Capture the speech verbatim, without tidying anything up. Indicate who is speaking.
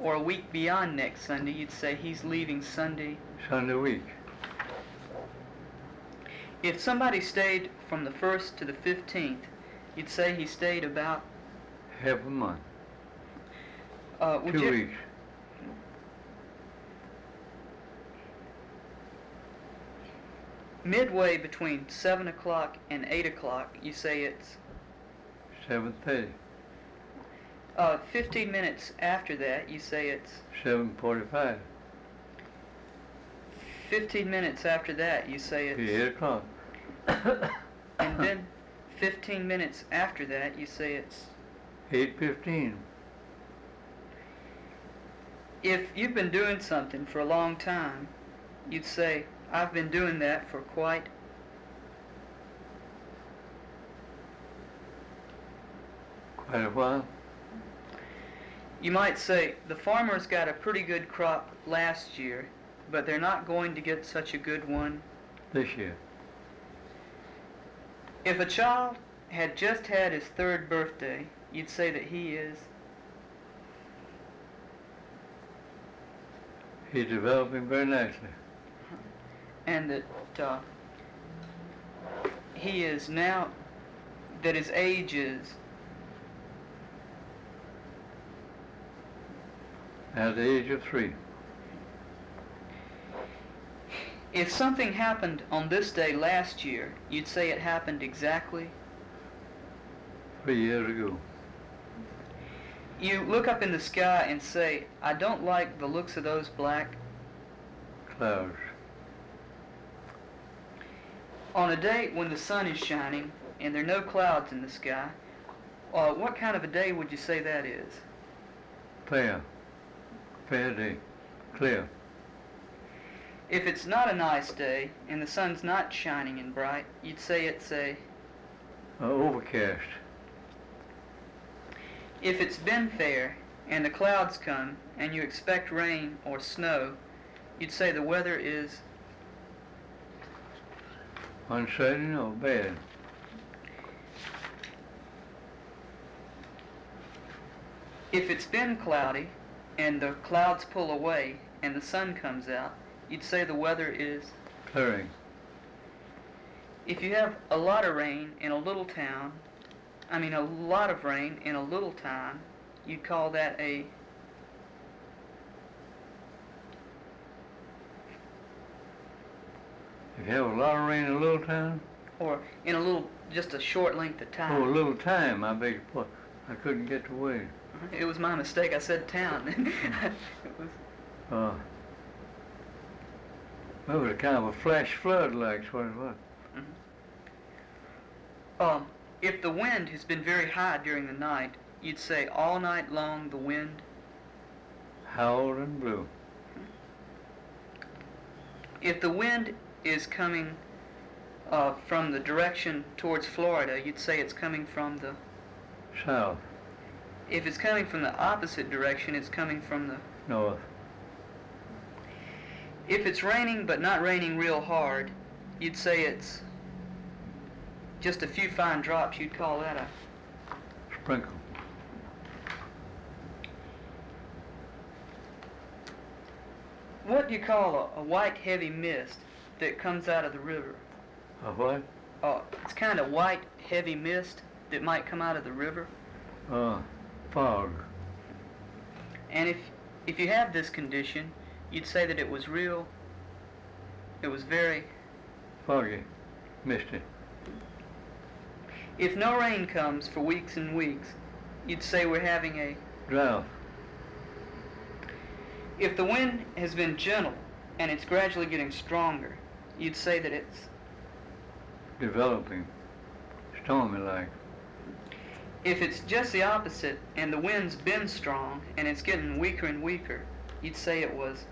Speaker 1: or a week beyond next Sunday, you'd say he's leaving Sunday.
Speaker 2: Sunday week.
Speaker 1: If somebody stayed from the first to the fifteenth, you'd say he stayed about
Speaker 2: half a month.
Speaker 1: Uh, would
Speaker 2: Two
Speaker 1: you,
Speaker 2: weeks.
Speaker 1: midway between seven o'clock and eight o'clock, you say it's
Speaker 2: Seven thirty.
Speaker 1: uh, fifteen minutes after that, you say it's
Speaker 2: Seven forty-five.
Speaker 1: fifteen minutes after that, you say it's
Speaker 2: Eight o'clock.
Speaker 1: and then fifteen minutes after that, you say it's
Speaker 2: Eight fifteen.
Speaker 1: if you've been doing something for a long time, you'd say, I've been doing that for quite
Speaker 2: Quite a while.
Speaker 1: You might say, the farmers got a pretty good crop last year, but they're not going to get such a good one.
Speaker 2: This year.
Speaker 1: If a child had just had his third birthday, you'd say that he is
Speaker 2: He's developing very nicely.
Speaker 1: and that uh, he is now, that his age is
Speaker 2: At the age of three.
Speaker 1: if something happened on this day last year, you'd say it happened exactly.
Speaker 2: Three years ago.
Speaker 1: You look up in the sky and say, I don't like the looks of those black.
Speaker 2: Clouds.
Speaker 1: On a day when the sun is shining and there are no clouds in the sky, uh, what kind of a day would you say that is?
Speaker 2: Fair. Fair day. Clear.
Speaker 1: If it's not a nice day and the sun's not shining and bright, you'd say it's a...
Speaker 2: Uh, overcast.
Speaker 1: If it's been fair and the clouds come and you expect rain or snow, you'd say the weather is...
Speaker 2: Uncertain or bad.
Speaker 1: If it's been cloudy and the clouds pull away and the sun comes out, you'd say the weather is...
Speaker 2: Clearing.
Speaker 1: If you have a lot of rain in a little town, I mean a lot of rain in a little time, you'd call that a...
Speaker 2: If you have a lot of rain in a little town,
Speaker 1: or in a little, just a short length of time.
Speaker 2: oh, a little time, I beg your pardon. I couldn't get the word.
Speaker 1: It was my mistake, I said town. It was...
Speaker 2: Uh, well, it was kind of a flash flood like what it was.
Speaker 1: Mm-hmm. Um, if the wind has been very high during the night, you'd say all night long the wind...
Speaker 2: Howled and blew.
Speaker 1: If the wind is coming uh, from the direction towards Florida, you'd say it's coming from the...
Speaker 2: South.
Speaker 1: If it's coming from the opposite direction, it's coming from the...
Speaker 2: North.
Speaker 1: If it's raining but not raining real hard, you'd say it's just a few fine drops. You'd call that a...
Speaker 2: Sprinkle.
Speaker 1: What do you call a, a white heavy mist that comes out of the river?
Speaker 2: A what?
Speaker 1: Uh, it's kind of white heavy mist that might come out of the river.
Speaker 2: Uh, fog.
Speaker 1: And if if you have this condition, you'd say that it was real, it was very...
Speaker 2: Foggy. Misty.
Speaker 1: If no rain comes for weeks and weeks, you'd say we're having a...
Speaker 2: Drought.
Speaker 1: If the wind has been gentle and it's gradually getting stronger, you'd say that it's...
Speaker 2: Developing. Stormy-like.
Speaker 1: If it's just the opposite and the wind's been strong and it's getting weaker and weaker, you'd say it was...